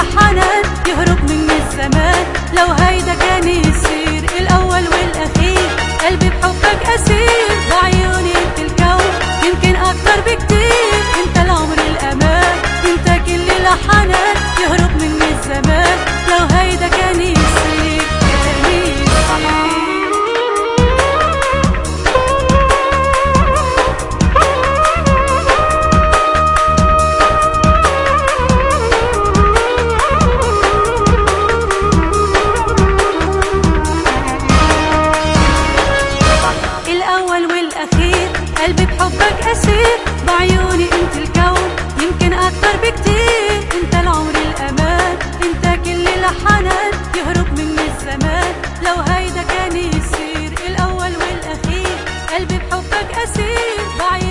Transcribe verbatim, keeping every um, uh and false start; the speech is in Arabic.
لحنان يهرب مني الزمان. لو هيدا كان يصير الأول والأخير، قلبي بحبك أسير، بعيوني انت الكون يمكن أكتر بكتير. انت العمر الأمان، انت كل لحنان يهرب مني الزمان. لو هيدا كان يصير كان يصير. الأول والأخير قلبي بحبك أسير، بعيوني انت الكون يمكن أكتر بكتير. انت العمر الأمان، انت كل لحنان يهرب مني الزمان. لو هيدا كان يصير الأول والأخير، قلبي بحبك أسير، بعيوني